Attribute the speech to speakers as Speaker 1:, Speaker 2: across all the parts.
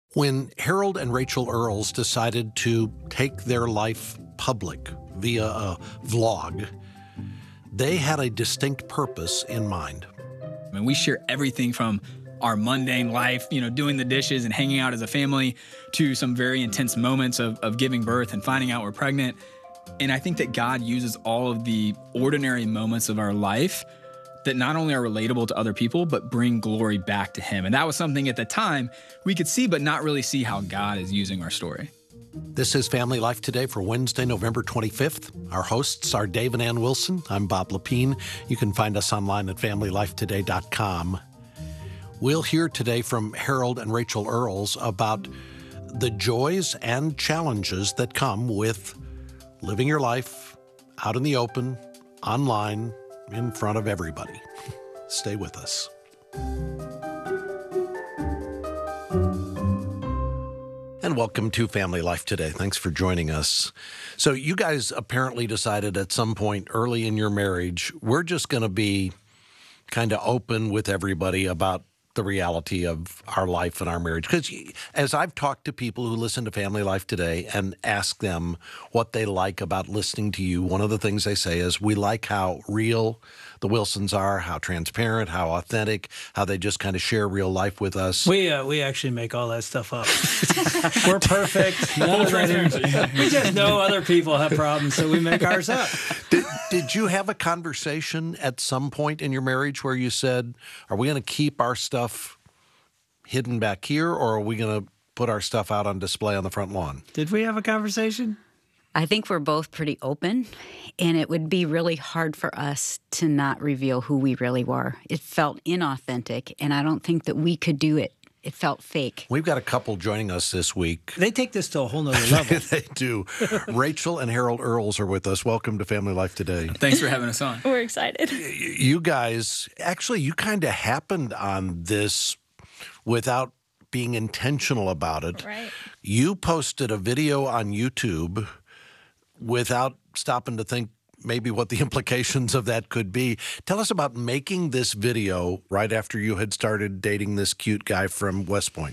Speaker 1: When Harold and Rachel Earls decided to take their life public via a vlog, they had a distinct purpose in mind.
Speaker 2: I mean, we share everything from our mundane life, doing the dishes and hanging out as a family, to some very intense moments of giving birth and finding out we're pregnant. And I think that God uses all of the ordinary moments of our life that not only are relatable to other people, but bring glory back to Him. And that was something at the time we could see, but not really see how God is using our story.
Speaker 1: This is Family Life Today for Wednesday, November 25th. Our hosts are Dave and Ann Wilson. I'm Bob Lepine. You can find us online at FamilyLifeToday.com. We'll hear today from Harold and Rachel Earls about the joys and challenges that come with living your life out in the open, online, in front of everybody. Stay with us. And welcome to Family Life Today. Thanks for joining us. So you guys apparently decided at some point early in your marriage, we're just going to be kind of open with everybody about the reality of our life and our marriage. Because as I've talked to people who listen to Family Life Today and ask them what they like about listening to you, one of the things they say is, we like how real the Wilsons are, how transparent, how authentic, how they just kind of share real life with us.
Speaker 3: We actually make all that stuff up. We're perfect. We just know other people have problems, so we make ours up.
Speaker 1: Did you have a conversation at some point in your marriage where you said, are we going to keep our stuff hidden back here, or are we going to put our stuff out on display on the front lawn?
Speaker 3: Did we have a conversation?
Speaker 4: I think we're both pretty open, and it would be really hard for us to not reveal who we really were. It felt inauthentic, and I don't think that we could do it. It felt fake.
Speaker 1: We've got a couple joining us this week.
Speaker 3: They take this to a whole nother level.
Speaker 1: They do. Rachel and Harold Earls are with us. Welcome to Family Life Today.
Speaker 2: Thanks for having us on.
Speaker 5: We're excited.
Speaker 1: You guys, actually, you kind of happened on this without being intentional about it.
Speaker 5: Right.
Speaker 1: You posted a video on YouTube without stopping to think maybe what the implications of that could be. Tell us about making this video right after you had started dating this cute guy from West Point.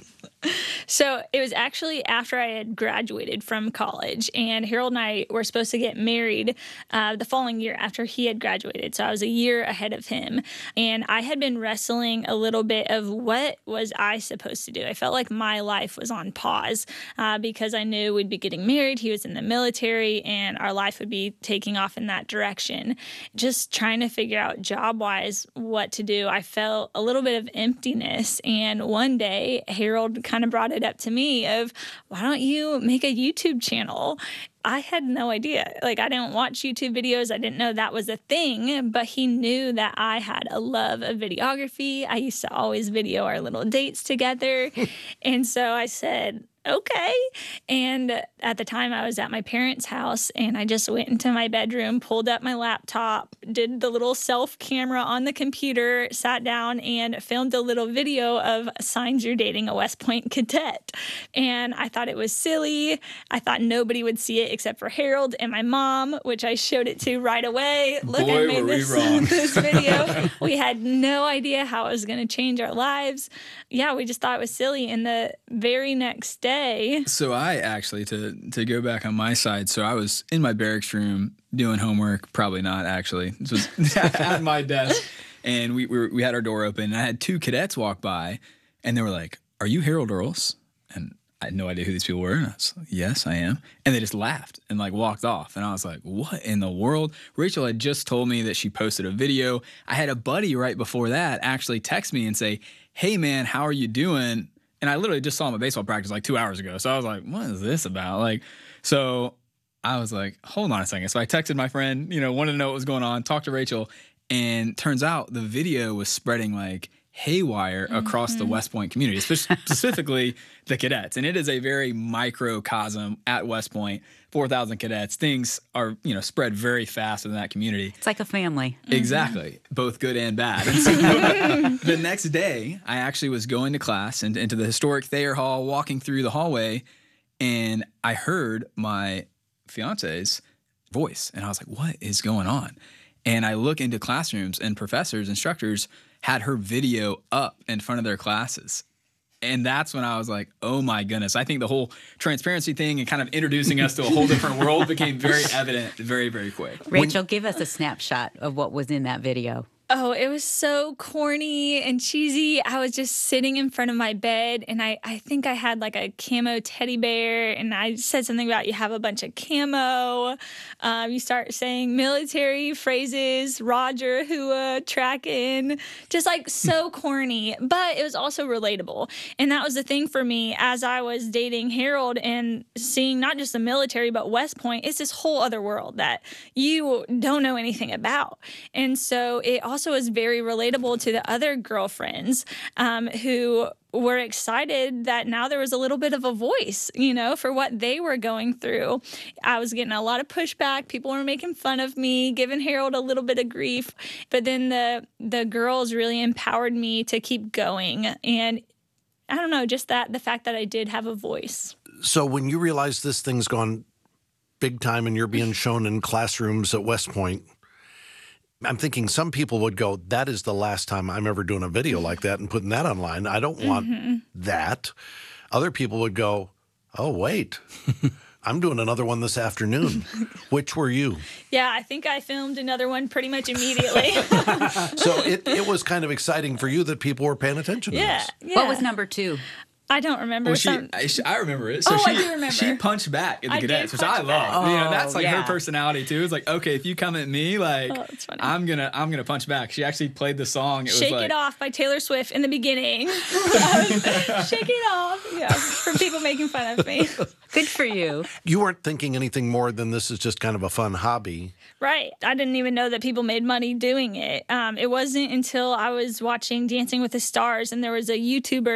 Speaker 5: So it was actually after I had graduated from college, and Harold and I were supposed to get married the following year after he had graduated. So I was a year ahead of him, and I had been wrestling a little bit of what was I supposed to do. I felt like my life was on pause because I knew we'd be getting married. He was in the military, and our life would be taking off in that direction. Just trying to figure out job-wise what to do. I felt a little bit of emptiness, and one day Harold kind of brought it up to me of, why don't you make a YouTube channel? I had no idea. I didn't watch YouTube videos. I didn't know that was a thing, but he knew that I had a love of videography. I used to always video our little dates together. And so I said, okay. And at the time I was at my parents' house, and I just went into my bedroom, pulled up my laptop, did the little self camera on the computer, sat down and filmed a little video of signs you're dating a West Point cadet. And I thought it was silly. I thought nobody would see it except for Harold and my mom, which I showed it to right away. Look,
Speaker 2: Boy,
Speaker 5: I made
Speaker 2: were we wrong.
Speaker 5: this video. We had no idea how it was going to change our lives. Yeah, we just thought it was silly. And the very next day,
Speaker 2: So I actually, to go back on my side, so I was in my barracks room doing homework, probably not actually. This was at my desk, and we had our door open, and I had two cadets walk by, and they were like, "Are you Harold Earls?" And I had no idea who these people were, and I was like, "Yes, I am." And they just laughed and walked off, and I was like, "What in the world?" Rachel had just told me that she posted a video. I had a buddy right before that actually text me and say, "Hey man, how are you doing?" And I literally just saw him at baseball practice 2 hours ago. So I was like, what is this about? So I was like, hold on a second. So I texted my friend, wanted to know what was going on, talked to Rachel, and turns out the video was spreading haywire across the West Point community, specifically the cadets. And it is a very microcosm at West Point, 4,000 cadets. Things are, spread very fast in that community.
Speaker 4: It's like a family.
Speaker 2: Exactly. Both good and bad. And so the next day, I actually was going to class and into the historic Thayer Hall, walking through the hallway, and I heard my fiance's voice. And I was like, what is going on? And I look into classrooms, and professors, instructors had her video up in front of their classes. And that's when I was like, oh my goodness. I think the whole transparency thing and kind of introducing us to a whole different world became very evident very, very quick.
Speaker 4: Rachel, give us a snapshot of what was in that video.
Speaker 5: Oh, it was so corny and cheesy. I was just sitting in front of my bed, and I think I had like a camo teddy bear, and I said something about you have a bunch of camo. You start saying military phrases, Roger, Hua, tracking, just like so corny. But it was also relatable. And that was the thing for me as I was dating Harold and seeing not just the military, but West Point. It's this whole other world that you don't know anything about. And so it also was very relatable to the other girlfriends who were excited that now there was a little bit of a voice, you know, for what they were going through. I was getting a lot of pushback. People were making fun of me, giving Harold a little bit of grief. But then the girls really empowered me to keep going. And I don't know, just the fact that I did have a voice.
Speaker 1: So when you realize this thing's gone big time and you're being shown in classrooms at West Point, I'm thinking some people would go, that is the last time I'm ever doing a video like that and putting that online. I don't want that. Other people would go, oh, wait, I'm doing another one this afternoon. Which were you?
Speaker 5: Yeah, I think I filmed another one pretty much immediately.
Speaker 1: So it was kind of exciting for you that people were paying attention to this.
Speaker 5: Yeah.
Speaker 4: What was number 2?
Speaker 5: I don't remember.
Speaker 2: Well, I remember it. So
Speaker 5: I do remember.
Speaker 2: She punched back at the
Speaker 5: I did
Speaker 2: cadets, which I
Speaker 5: punch
Speaker 2: love.
Speaker 5: back.
Speaker 2: You know, that's like
Speaker 4: yeah.
Speaker 2: her personality too. It's like, okay, if you come at me, like
Speaker 5: that's funny.
Speaker 2: I'm gonna punch back. She actually played the song. It
Speaker 5: Shake
Speaker 2: was like,
Speaker 5: It Off by Taylor Swift in the beginning. Shake It Off. Yeah, from people making fun of me.
Speaker 4: Good for you.
Speaker 1: You weren't thinking anything more than this is just kind of a fun hobby.
Speaker 5: Right. I didn't even know that people made money doing it. It wasn't until I was watching Dancing with the Stars and there was a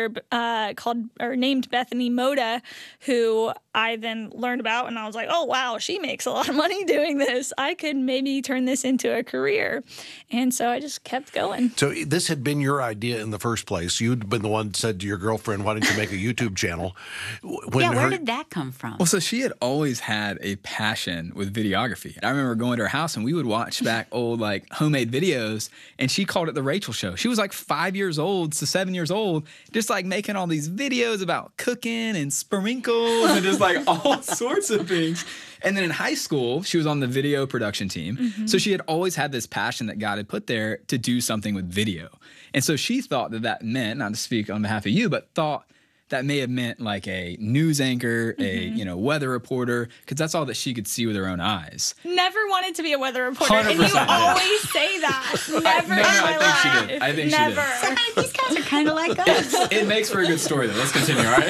Speaker 5: YouTuber named Bethany Moda who I then learned about, and I was like, oh, wow, she makes a lot of money doing this. I could maybe turn this into a career. And so I just kept going.
Speaker 1: So this had been your idea in the first place. You'd been the one that said to your girlfriend, why don't you make a YouTube channel?
Speaker 4: Where did that come from?
Speaker 2: Well, so she had always had a passion with videography. I remember going to her house and we would watch back old like homemade videos, and she called it The Rachel Show. She was like 5 years old to 7 years old, just like making all these videos about cooking and sprinkles and just like all sorts of things. And then in high school, she was on the video production team. Mm-hmm. So she had always had this passion that God had put there to do something with video. And so she thought that meant, not to speak on behalf of you, but thought that may have meant like a news anchor, a weather reporter, because that's all that she could see with her own eyes.
Speaker 5: Never wanted to be a weather reporter,
Speaker 2: 100%
Speaker 5: and you always say that. Never in my life.
Speaker 2: I think she did. I think
Speaker 5: Never.
Speaker 2: she did.
Speaker 4: These guys are kind of like us.
Speaker 2: It makes for a good story, though. Let's continue, all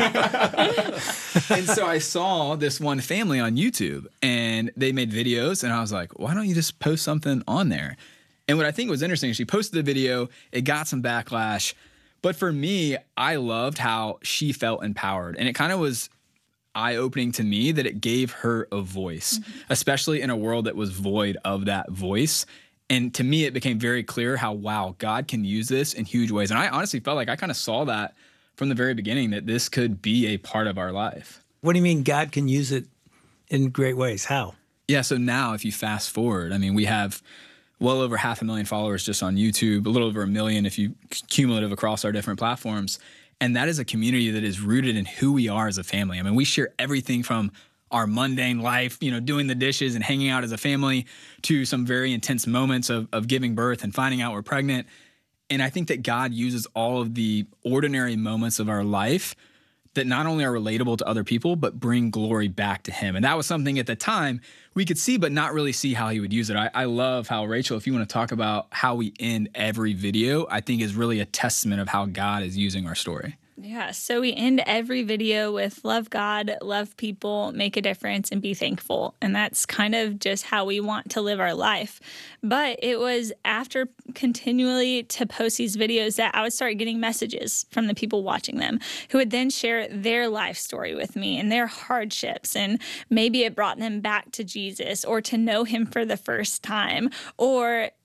Speaker 2: right? And so I saw this one family on YouTube, and they made videos, and I was like, why don't you just post something on there? And what I think was interesting is she posted the video, it got some backlash, but for me, I loved how she felt empowered, and it kind of was eye-opening to me that it gave her a voice, especially in a world that was void of that voice. And to me, it became very clear how, wow, God can use this in huge ways. And I honestly felt like I kind of saw that from the very beginning, that this could be a part of our life.
Speaker 3: What do you mean God can use it in great ways? How?
Speaker 2: Yeah, so now if you fast forward, I mean, we have well over 500,000 followers just on YouTube, a little over 1 million if you cumulative across our different platforms. And that is a community that is rooted in who we are as a family. I mean, we share everything from our mundane life, you know, doing the dishes and hanging out as a family, to some very intense moments of giving birth and finding out we're pregnant. And I think that God uses all of the ordinary moments of our life that not only are relatable to other people, but bring glory back to him. And that was something at the time we could see, but not really see how he would use it. I love how, Rachel, if you want to talk about how we end every video, I think is really a testament of how God is using our story.
Speaker 5: Yeah, so we end every video with love God, love people, make a difference, and be thankful. And that's kind of just how we want to live our life. But it was after continually to post these videos that I would start getting messages from the people watching them who would then share their life story with me and their hardships. And maybe it brought them back to Jesus or to know him for the first time, or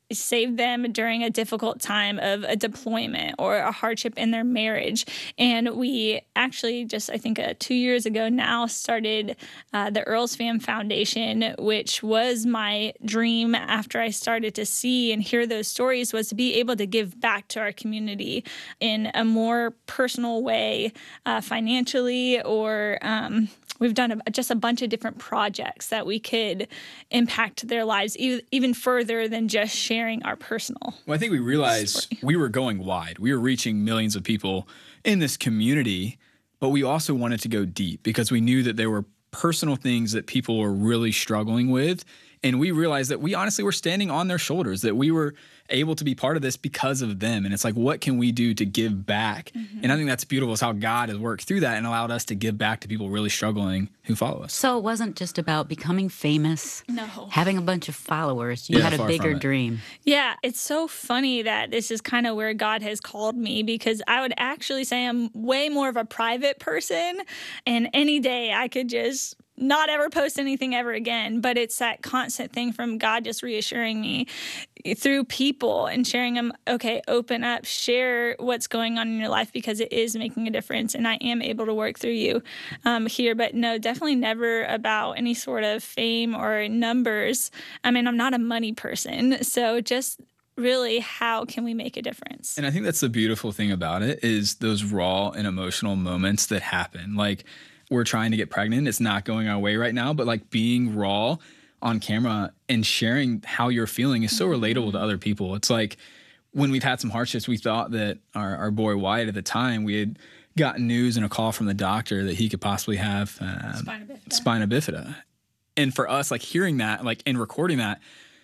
Speaker 5: save them during a difficult time of a deployment or a hardship in their marriage. And we actually just, I think 2 years ago now, started the Earls Fam Foundation, which was my dream after I started to see and hear those stories, was to be able to give back to our community in a more personal way, financially, or we've done just a bunch of different projects that we could impact their lives even further than just sharing our personal.
Speaker 2: Well, I think we realized we were going wide. We were reaching millions of people in this community, but we also wanted to go deep because we knew that there were personal things that people were really struggling with. And we realized that we honestly were standing on their shoulders, that we were able to be part of this because of them. And it's like, what can we do to give back? Mm-hmm. And I think that's beautiful is how God has worked through that and allowed us to give back to people really struggling who follow us.
Speaker 4: So it wasn't just about becoming famous,
Speaker 5: no,
Speaker 4: having a bunch of followers. You had a bigger dream.
Speaker 5: Yeah, it's so funny that this is kind of where God has called me, because I would actually say I'm way more of a private person, and any day I could just not ever post anything ever again. But it's that constant thing from God just reassuring me through people and sharing them, okay, open up, share what's going on in your life because it is making a difference and I am able to work through you here. But no, definitely never about any sort of fame or numbers. I mean, I'm not a money person. So just really, how can we make a difference?
Speaker 2: And I think that's the beautiful thing about it is those raw and emotional moments that happen. Like, we're trying to get pregnant. It's not going our way right now, but like being raw on camera and sharing how you're feeling is so relatable to other people. It's like when we've had some hardships, we thought that our boy Wyatt at the time, we had gotten news and a call from the doctor that he could possibly have spina bifida. And for us, like hearing that, like and recording that,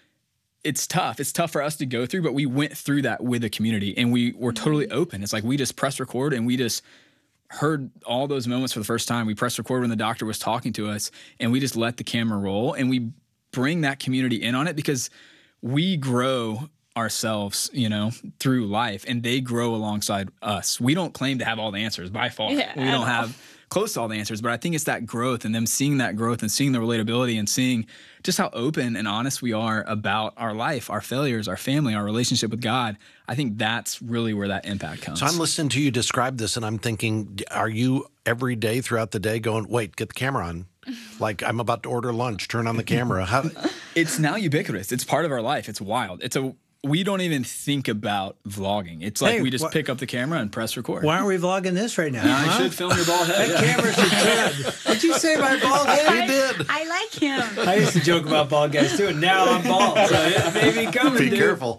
Speaker 2: it's tough. It's tough for us to go through, but we went through that with the community and we were totally open. It's like we just pressed record and we just heard all those moments for the first time. We pressed record when the doctor was talking to us and we just let the camera roll and we bring that community in on it because we grow ourselves, you know, through life and they grow alongside us. We don't claim to have all the answers by far. We don't have close to all the answers, but I think it's that growth and them seeing that growth and seeing the relatability and seeing just how open and honest we are about our life, our failures, our family, our relationship with God. I think that's really where that impact comes.
Speaker 1: So I'm listening to you describe this and I'm thinking, are you every day throughout the day going, wait, get the camera on? Like I'm about to order lunch, turn on the camera.
Speaker 2: It's now ubiquitous. It's part of our life. It's wild. We don't even think about vlogging. It's like we just pick up the camera and press record.
Speaker 3: Why aren't we vlogging this right now?
Speaker 2: I should film your bald head.
Speaker 3: That camera should turn. Did you say my bald head?
Speaker 1: You did.
Speaker 4: I like him.
Speaker 3: I used to joke about bald guys too, and now I'm bald. So it may be coming,
Speaker 1: Be
Speaker 3: dude.
Speaker 1: careful.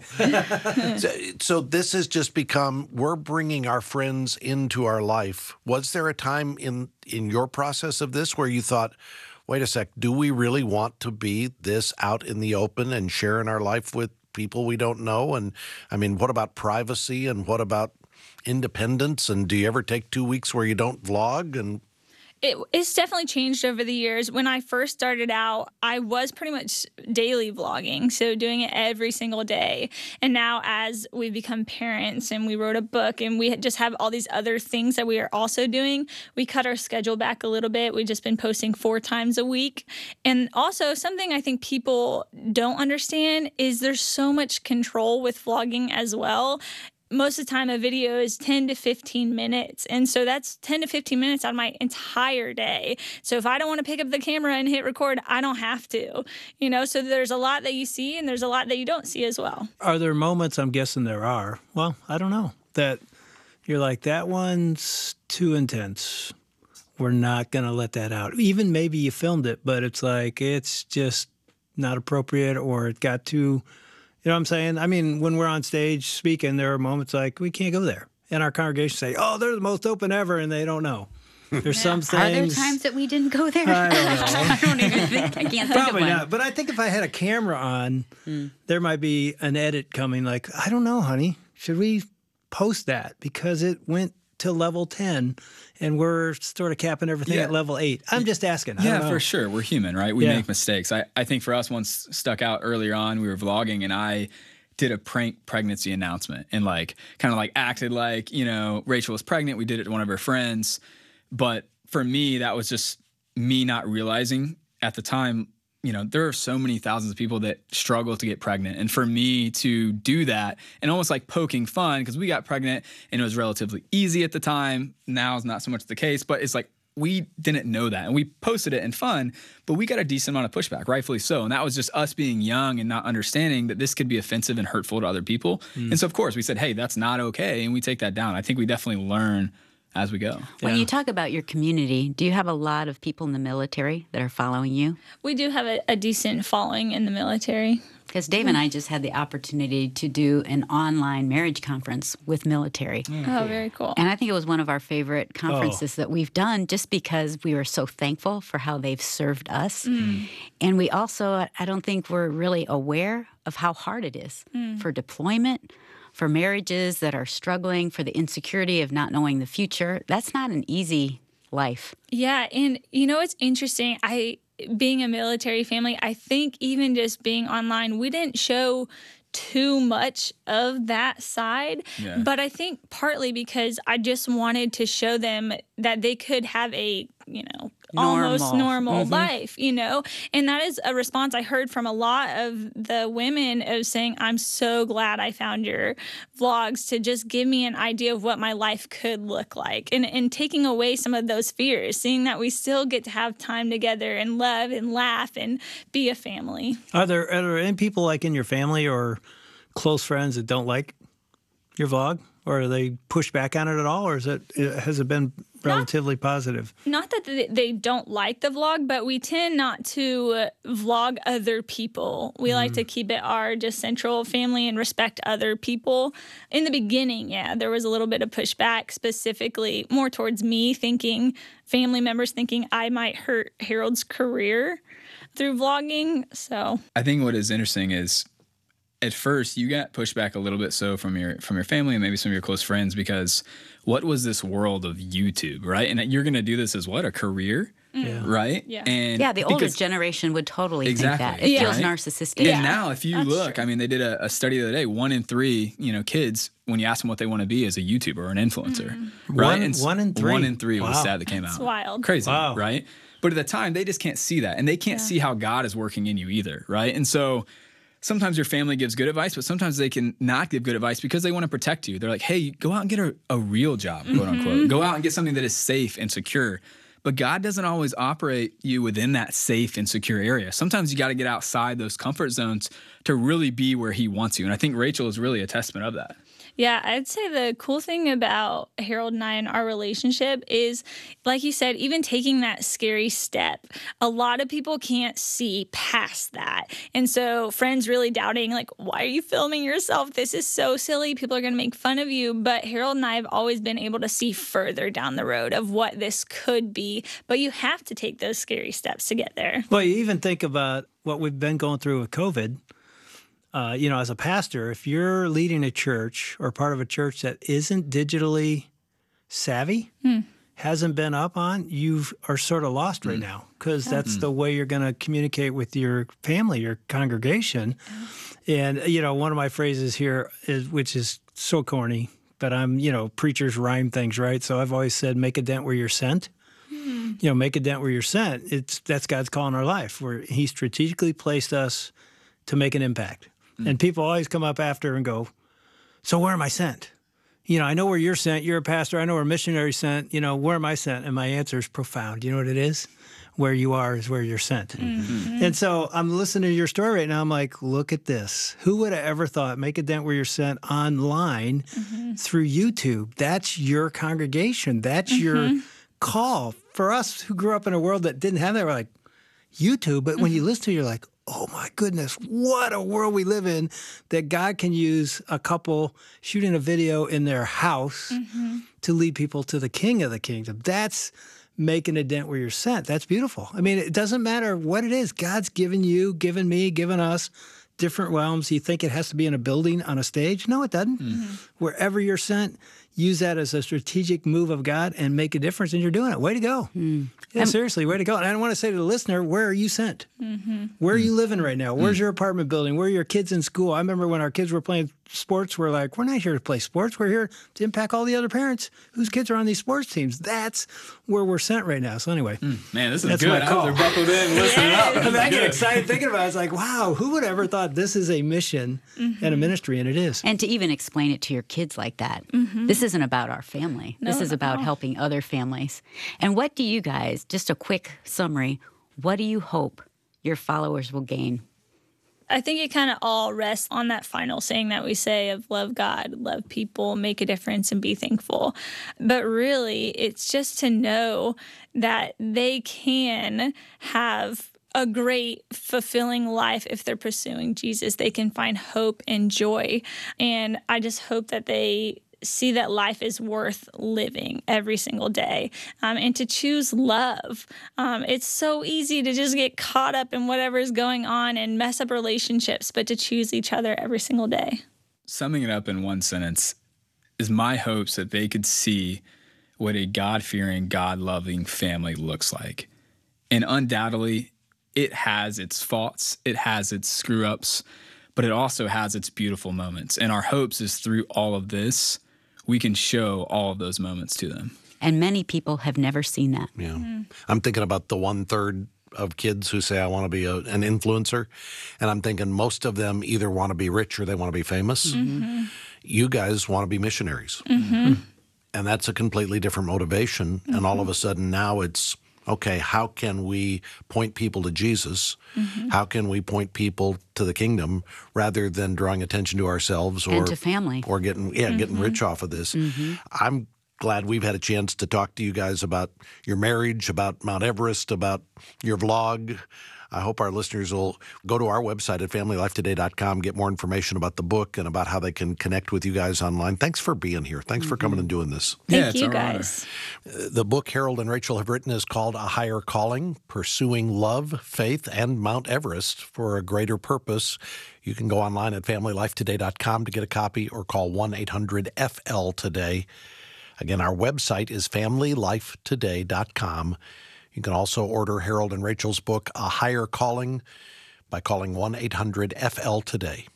Speaker 1: So this has just become, we're bringing our friends into our life. Was there a time in your process of this where you thought, wait a sec, do we really want to be this out in the open and sharing our life with people we don't know? And I mean, what about privacy and what about independence? And do you ever take 2 weeks where you don't vlog? And
Speaker 5: It's definitely changed over the years. When I first started out, I was pretty much daily vlogging, so doing it every single day. And now as we become parents and we wrote a book and we just have all these other things that we are also doing, we cut our schedule back a little bit. We've just been posting 4 times a week. And also something I think people don't understand is there's so much control with vlogging as well. Most of the time a video is 10 to 15 minutes. And so that's 10 to 15 minutes out of my entire day. So if I don't want to pick up the camera and hit record, I don't have to, you know, so there's a lot that you see and there's a lot that you don't see as well.
Speaker 3: Are there moments, I'm guessing there are, well, I don't know, that you're like, that one's too intense. We're not going to let that out. Even maybe you filmed it, but it's like, it's just not appropriate or it got too... You know what I'm saying? I mean, when we're on stage speaking, there are moments like we can't go there. And our congregation say, oh, they're the most open ever, and they don't know. There's some things.
Speaker 4: Are there times that we didn't go there?
Speaker 3: I don't know.
Speaker 4: I don't even think. I can't think
Speaker 3: Probably
Speaker 4: of one.
Speaker 3: not. But I think if I had a camera on, there might be an edit coming like, I don't know, honey. Should we post that? Because it went to level 10 and we're sort of capping everything at level 8. I'm just asking. I don't know.
Speaker 2: For sure. We're human, right? We make mistakes. I think for us, once stuck out earlier on, we were vlogging and I did a prank pregnancy announcement and like kind of like acted like, you know, Rachel was pregnant. We did it to one of her friends. But for me, that was just me not realizing at the time there are so many thousands of people that struggle to get pregnant. And for me to do that and almost like poking fun, because we got pregnant and it was relatively easy at the time. Now is not so much the case, but it's like we didn't know that. And we posted it in fun, but we got a decent amount of pushback, rightfully so. And that was just us being young and not understanding that this could be offensive and hurtful to other people. And so, of course, we said, hey, that's not okay. And we take that down. I think we definitely learn as we go.
Speaker 4: When you talk about your community, do you have a lot of people in the military that are following you?
Speaker 5: We do have a decent following in the military.
Speaker 4: Because Dave and I just had the opportunity to do an online marriage conference with military.
Speaker 5: Oh, very cool.
Speaker 4: And I think it was one of our favorite conferences that we've done just because we were so thankful for how they've served us. And we also, I don't think we're really aware of how hard it is for deployment, for marriages that are struggling, for the insecurity of not knowing the future. That's not an easy life.
Speaker 5: Yeah, and it's interesting. Being a military family, I think even just being online, we didn't show too much of that side. Yeah. But I think partly because I just wanted to show them that they could have a, almost normal life, And that is a response I heard from a lot of the women of saying, I'm so glad I found your vlogs to just give me an idea of what my life could look like. And taking away some of those fears, seeing that we still get to have time together and love and laugh and be a family.
Speaker 3: Are there any people like in your family or close friends that don't like your vlog? Or are they push back on it at all? Or has it been relatively positive?
Speaker 5: Not that they don't like the vlog, but we tend not to vlog other people. We like to keep it our just central family and respect other people. In the beginning, there was a little bit of pushback, specifically more towards me family members thinking I might hurt Harold's career through vlogging. So
Speaker 2: I think what is interesting is, at first, you got pushback a little bit so from your family and maybe some of your close friends, because what was this world of YouTube, right? And you're going to do this as what, a career, right?
Speaker 5: Yeah.
Speaker 2: And
Speaker 4: the older generation would totally think that. It feels narcissistic.
Speaker 2: And now if you look, I mean, they did a study the other day, 1 in 3, kids, when you ask them what they want to be, is a YouTuber or an influencer, right?
Speaker 3: One in 3?
Speaker 2: 1 in 3 was
Speaker 3: Wow.
Speaker 2: stat that came out.
Speaker 5: It's wild.
Speaker 2: Crazy,
Speaker 3: Wow.
Speaker 2: right? But at the time, they just can't see that. And they can't see how God is working in you either, right? And so sometimes your family gives good advice, but sometimes they can not give good advice because they want to protect you. They're like, hey, go out and get a real job, quote unquote. Go out and get something that is safe and secure. But God doesn't always operate you within that safe and secure area. Sometimes you got to get outside those comfort zones to really be where he wants you. And I think Rachel is really a testament of that.
Speaker 5: Yeah, I'd say the cool thing about Harold and I and our relationship is, like you said, even taking that scary step. A lot of people can't see past that. And so friends really doubting, like, why are you filming yourself? This is so silly. People are going to make fun of you. But Harold and I have always been able to see further down the road of what this could be. But you have to take those scary steps to get there.
Speaker 3: Well, you even think about what we've been going through with COVID. As a pastor, if you're leading a church or part of a church that isn't digitally savvy, hasn't been up on, you are sort of lost right now, because that's the way you're going to communicate with your family, your congregation. And, one of my phrases here is, which is so corny, but preachers rhyme things, right? So I've always said, make a dent where you're sent. Make a dent where you're sent. That's God's call in our life, where he strategically placed us to make an impact. And people always come up after and go, so where am I sent? I know where you're sent. You're a pastor. I know where missionaries sent. Where am I sent? And my answer is profound. You know what it is? Where you are is where you're sent. And so I'm listening to your story right now. I'm like, look at this. Who would have ever thought, make a dent where you're sent online through YouTube? That's your congregation. That's your call. For us who grew up in a world that didn't have that, we're like, YouTube. But when you listen to it, you're like, oh my goodness, what a world we live in, that God can use a couple shooting a video in their house to lead people to the King of the Kingdom. That's making a dent where you're sent. That's beautiful. I mean, it doesn't matter what it is. God's given you, given me, given us different realms. You think it has to be in a building on a stage? No, it doesn't. Wherever you're sent, use that as a strategic move of God and make a difference, and you're doing it. Way to go. Yeah, seriously, way to go. And I want to say to the listener, where are you sent? Where are you living right now? Where's your apartment building? Where are your kids in school? I remember when our kids were playing sports, we're like, we're not here to play sports. We're here to impact all the other parents whose kids are on these sports teams. That's where we're sent right now. So anyway.
Speaker 2: Man, this is
Speaker 3: That's
Speaker 2: good.
Speaker 3: my call.
Speaker 2: I was buckled in, listening up.
Speaker 3: I get excited thinking about it. It's like, wow, who would ever thought this is a mission and a ministry? And it is.
Speaker 4: And to even explain it to your kids like that. This isn't about our family. This is about helping other families. And what do you guys, just a quick summary, what do you hope your followers will gain?
Speaker 5: I think it kind of all rests on that final saying that we say of love God, love people, make a difference, and be thankful. But really, it's just to know that they can have a great, fulfilling life if they're pursuing Jesus. They can find hope and joy. And I just hope that they see that life is worth living every single day, and to choose love. It's so easy to just get caught up in whatever is going on and mess up relationships, but to choose each other every single day.
Speaker 2: Summing it up in one sentence is my hopes that they could see what a God-fearing, God-loving family looks like. And undoubtedly, it has its faults, it has its screw-ups, but it also has its beautiful moments. And our hopes is through all of this, we can show all of those moments to them.
Speaker 4: And many people have never seen that.
Speaker 1: Yeah. I'm thinking about the 1/3 of kids who say, I want to be an influencer. And I'm thinking most of them either want to be rich or they want to be famous. You guys want to be missionaries. And that's a completely different motivation. And all of a sudden now it's, okay, how can we point people to Jesus? How can we point people to the kingdom rather than drawing attention to ourselves or
Speaker 4: And to family.
Speaker 1: or getting rich off of this? I'm glad we've had a chance to talk to you guys about your marriage, about Mount Everest, about your vlog. I hope our listeners will go to our website at familylifetoday.com, get more information about the book and about how they can connect with you guys online. Thanks for being here. Thanks for coming and doing this.
Speaker 5: Thank
Speaker 2: it's
Speaker 5: you
Speaker 2: our honor.
Speaker 5: guys.
Speaker 1: The book Harold and Rachel have written is called A Higher Calling, Pursuing Love, Faith, and Mount Everest for a Greater Purpose. You can go online at familylifetoday.com to get a copy or call 1-800-FL-TODAY. Again, our website is familylifetoday.com. You can also order Harold and Rachel's book, A Higher Calling, by calling 1-800-FL-TODAY,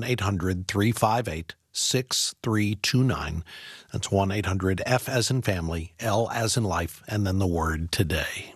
Speaker 1: 1-800-358-6329. That's 1-800-F as in family, L as in life, and then the word today.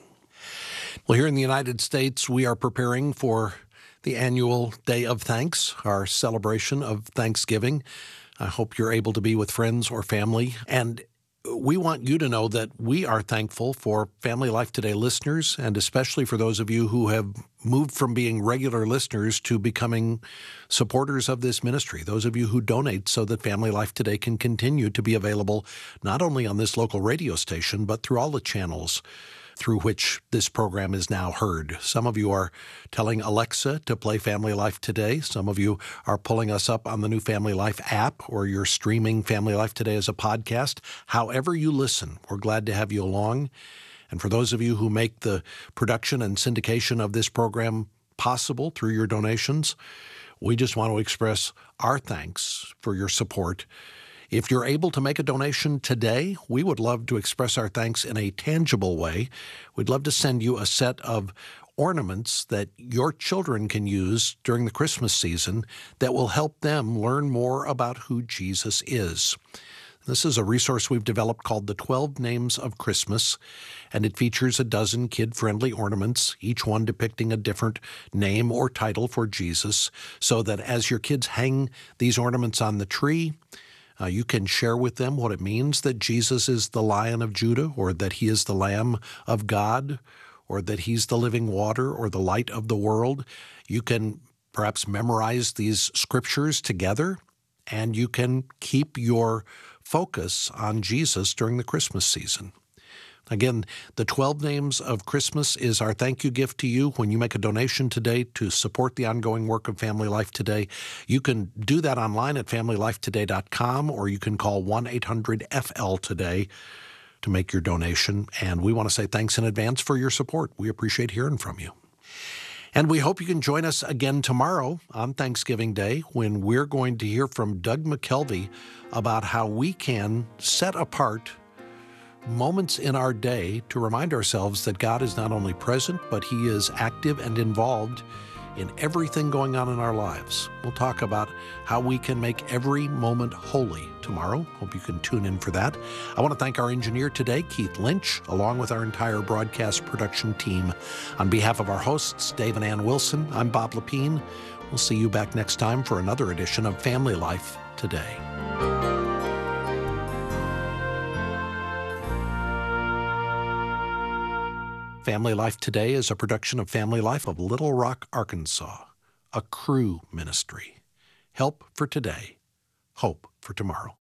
Speaker 1: Well, here in the United States, we are preparing for the annual Day of Thanks, our celebration of Thanksgiving. I hope you're able to be with friends or family. And we want you to know that we are thankful for Family Life Today listeners, and especially for those of you who have moved from being regular listeners to becoming supporters of this ministry, those of you who donate so that Family Life Today can continue to be available not only on this local radio station, but through all the channels through which this program is now heard. Some of you are telling Alexa to play Family Life Today. Some of you are pulling us up on the new Family Life app, or you're streaming Family Life Today as a podcast. However you listen, we're glad to have you along. And for those of you who make the production and syndication of this program possible through your donations, we just want to express our thanks for your support. If you're able to make a donation today, we would love to express our thanks in a tangible way. We'd love to send you a set of ornaments that your children can use during the Christmas season that will help them learn more about who Jesus is. This is a resource we've developed called the 12 Names of Christmas, and it features a dozen kid-friendly ornaments, each one depicting a different name or title for Jesus, so that as your kids hang these ornaments on the tree, you can share with them what it means that Jesus is the Lion of Judah, or that he is the Lamb of God, or that he's the living water or the light of the world. You can perhaps memorize these scriptures together, and you can keep your focus on Jesus during the Christmas season. Again, the 12 Names of Christmas is our thank you gift to you when you make a donation today to support the ongoing work of Family Life Today. You can do that online at familylifetoday.com, or you can call 1-800-FL-TODAY to make your donation. And we want to say thanks in advance for your support. We appreciate hearing from you. And we hope you can join us again tomorrow on Thanksgiving Day when we're going to hear from Doug McKelvey about how we can set apart moments in our day to remind ourselves that God is not only present, but He is active and involved in everything going on in our lives. We'll talk about how we can make every moment holy tomorrow. Hope you can tune in for that. I want to thank our engineer today, Keith Lynch, along with our entire broadcast production team. On behalf of our hosts, Dave and Ann Wilson, I'm Bob Lepine. We'll see you back next time for another edition of Family Life Today. Family Life Today is a production of Family Life of Little Rock, Arkansas, a Cru ministry. Help for today, hope for tomorrow.